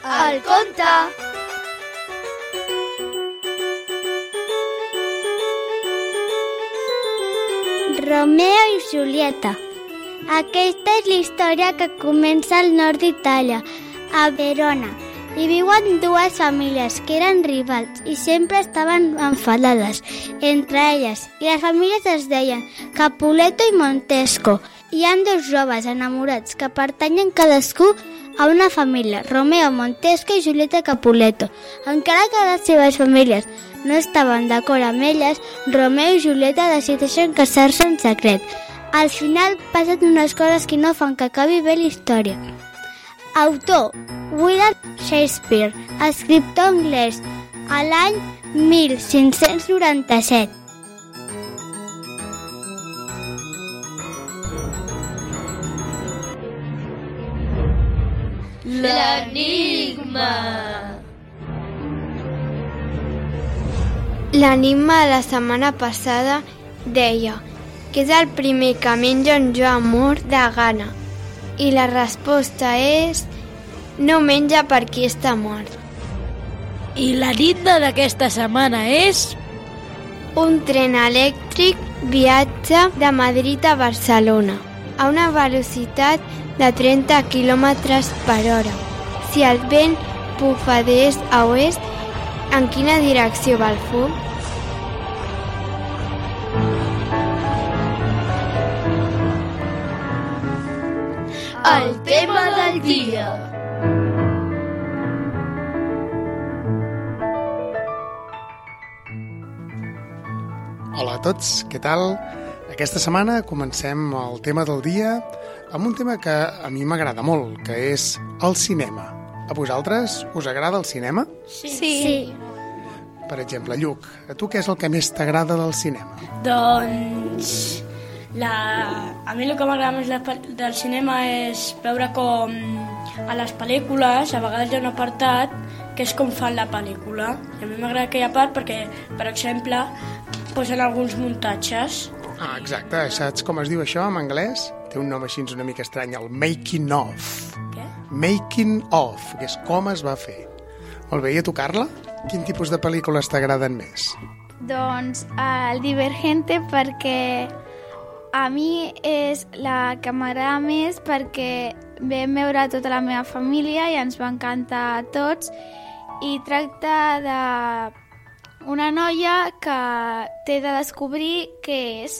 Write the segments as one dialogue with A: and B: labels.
A: El conte.
B: Romeo i Julieta. Aquesta és la història que comença al nord d'Itàlia, a Verona. Hi viuen dues famílies que eren rivals i sempre estaven enfadades entre elles. I les famílies es deien Capuleto i Montesco. Hi ha dos joves enamorats que pertanyen cadascú a una família, Romeo Montesco i Julieta Capuleto. Encara que les seves famílies no estaven d'acord amb elles, Romeo i Julieta decideixen casar-se en secret. Al final passen unes coses que no fan que acabi bé la història. Autor: William Shakespeare, escriptor anglès, a l'any 1597.
A: L'enigma.
C: L'enigma de la setmana passada deia que és el primer que menja un Joan mort de gana. I la resposta és: no menja per qui està mort.
D: I l'enigma d'aquesta setmana és...
C: Un tren elèctric viatja de Madrid a Barcelona a una velocitat de 30 km per hora. Si el vent bufa d'est a oest, en quina direcció va el fum?
A: El tema del dia.
E: Hola a tots, què tal? Aquesta setmana comencem el tema del dia amb un tema que a mi m'agrada molt, que és el cinema. A vosaltres us agrada el cinema?
B: Sí.
E: Per exemple, Lluc, a tu què és el que més t'agrada del cinema?
D: Doncs... A mi el que m'agrada més del cinema és veure com a les pel·lícules a vegades hi ha un apartat que és com fan la pel·lícula. I a mi m'agrada aquella part perquè, per exemple, posen alguns muntatges.
E: Ah, exacte. Saps com es diu això en anglès? Té un nom així una mica estrany, el making of.
D: Què?
E: Making of, que és com es va fer. Molt bé, i a tu, Carla? Quin tipus de pel·lícules t'agraden més?
F: Doncs el Divergente, perquè a mi és la que m'agrada més perquè vam veure tota la meva família i ens va encantar a tots, i tracta d'una noia que té de descobrir què és,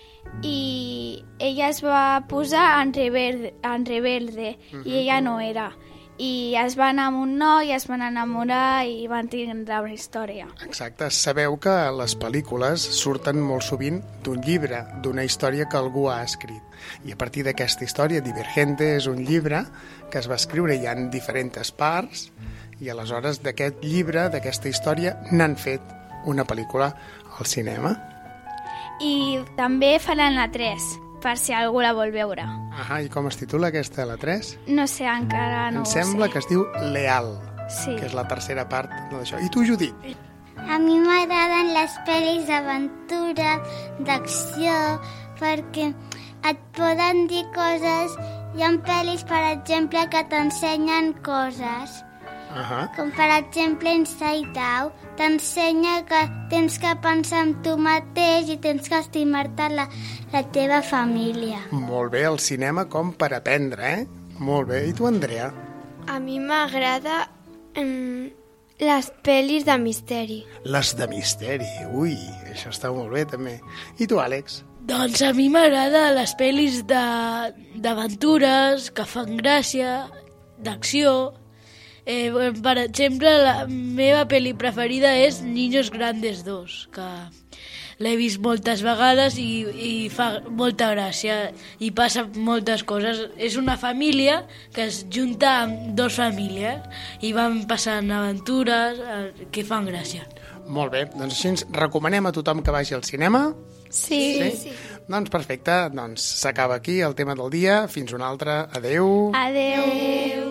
F: i ella es va posar en rebelde i ella no era. I es va anar amb un noi, es van enamorar i van tindre una història.
E: Exacte, sabeu que les pel·lícules surten molt sovint d'un llibre, d'una història que algú ha escrit. I a partir d'aquesta història, Divergente és un llibre que es va escriure, hi ha diferents parts, i aleshores d'aquest llibre, d'aquesta història, n'han fet una pel·lícula al cinema.
F: I també faran la 3, per si algú la vol veure.
E: I com es titula aquesta, la 3?
F: No sé, encara no ho sé.
E: Em sembla que es diu Leal,
F: sí,
E: que és la tercera part d'això. I tu, Judit?
B: A mi m'agraden les pel·lis d'aventura, d'acció, perquè et poden dir coses. Hi ha pel·lis, per exemple, que t'ensenyen coses. Com per exemple Inside Out, t'ensenya que tens que pensar en tu mateix i tens que estimar-te la teva família.
E: Molt bé, el cinema com per aprendre, Molt bé. I tu, Andrea?
C: A mi m'agrada les pel·lis de misteri.
E: Les de misteri, ui, això està molt bé també. I tu, Àlex?
D: Doncs a mi m'agrada les pel·lis d'aventures, que fan gràcia, d'acció. Per exemple, la meva pel·li preferida és Niños Grandes 2, que l'he vist moltes vegades i fa molta gràcia i passa moltes coses. És una família que es junta amb dues famílies i van passant aventures que fan gràcia.
E: Molt bé, doncs així ens recomanem a tothom que vagi al cinema?
F: Sí.
E: Doncs perfecte, doncs s'acaba aquí el tema del dia. Fins una altra. Adeu.
F: Adeu.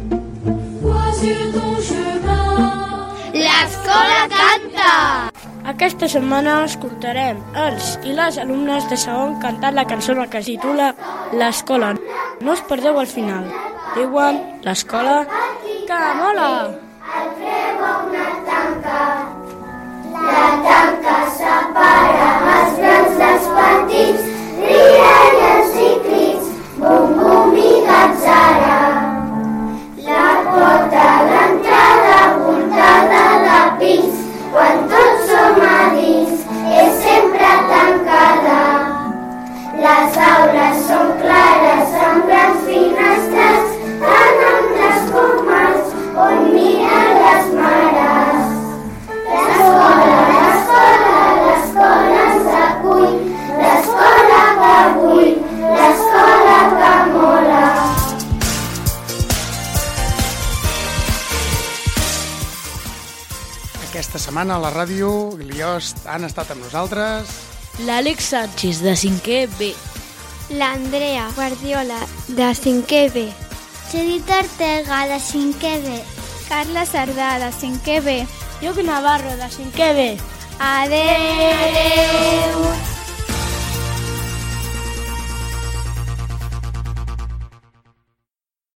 A: L'escola canta!
G: Aquesta setmana escoltarem els i les alumnes de segon cantant la cançó que es titula L'Escola. No us perdeu al final. Diuen l'escola que mola!
H: El creua una tanca, la tanca separa els grans dels petits, rialles i crits, bum bum i gatzara. La porta d'entrada voltada de pins, quan tots som a dins, és sempre tancada. Les aules són clares amb grans finestres, tant amples com alts, on miren les mares. L'escola, l'escola, l'escola ens acull, l'escola que vull, l'escola que mola.
E: Aquesta setmana a la ràdio Gliost han estat amb nosaltres
D: l'Àlex Sánchez, de 5è B.
C: L'Andrea Guardiola, de 5è B.
B: Judit Ortega, de 5è B.
F: Carla Sardà, de 5è B.
G: Lluc Navarro, de 5è B.
F: Adeu!